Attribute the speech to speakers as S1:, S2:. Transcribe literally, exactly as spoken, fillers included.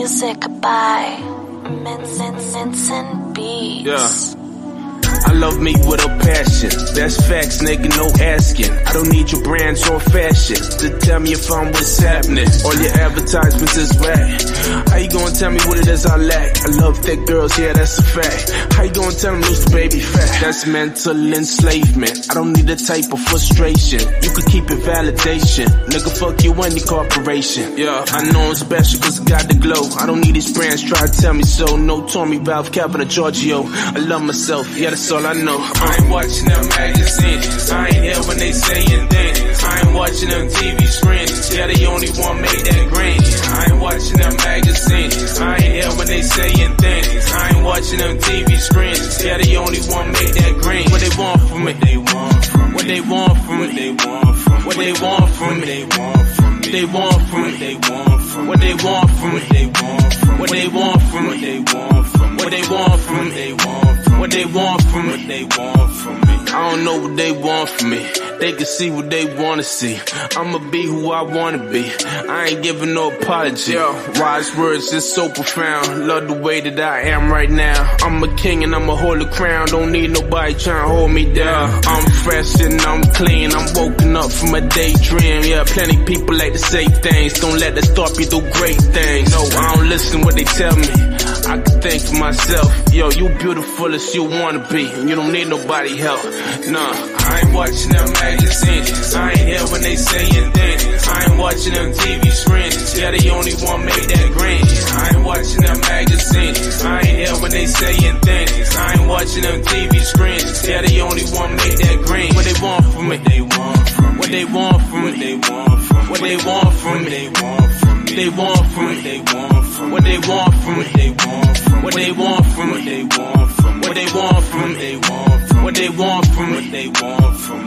S1: Music by Minson Beats.
S2: Yeah. I love me with a passion. That's facts, nigga, no asking. I don't need your brands or fashion to tell me if I'm what's happening. All your advertisements is whack. How you gonna tell me what it is I lack? I love thick girls, yeah, that's a fact. How you gonna tell them lose the baby fat? That's mental enslavement. I don't need a type of frustration. You could keep it validation. Nigga, fuck you and your corporation. Yeah, I know I'm special cause I got the glow. I don't need these brands try to tell me so. No Tommy, Valve, Cap, and Giorgio. I love myself, yeah, that's all I know. I ain't watching them magazines. I ain't here when they saying things. I ain't watching them T V screens. Yeah, they only want make that green. I ain't watching them magazines. I ain't here when they saying things. I ain't watching them T V screens. Yeah, they only want make that green. What they want from me? What they want from me? What they want from me? What they want from me? What they want from me? What they want from me? What they want from me? What they want from me? What they want from me? What they want from me? What they want from me? What they want from me? I don't know what they want from me. They can see what they wanna see. I'ma be who I wanna be. I ain't giving no apology. Yo, wise words is so profound. Love the way that I am right now. I'm a king and I'ma hold the crown. Don't need nobody trying to hold me down. I'm fresh and I'm clean. I'm woken up from a daydream. Yeah, plenty people like to say things. Don't let that stop you do great things. No, I don't listen what they tell me. I can think for myself. Yo, you beautiful as you wanna be. You don't need nobody help. Nah, I ain't watching them magazines. I ain't here when they saying things. I ain't watching them T V screens. Yeah, they only want make that green. I ain't watching them magazines. I ain't here when they saying things. I ain't watching them T V screens. Yeah, they only want make that green. What they want from me? What they want from me? What they want from me? What they want from me? What they want from me? What they want from me? What they want from me? What they want from me? What they want from me? What they want from me? What they want from me? What they want from me?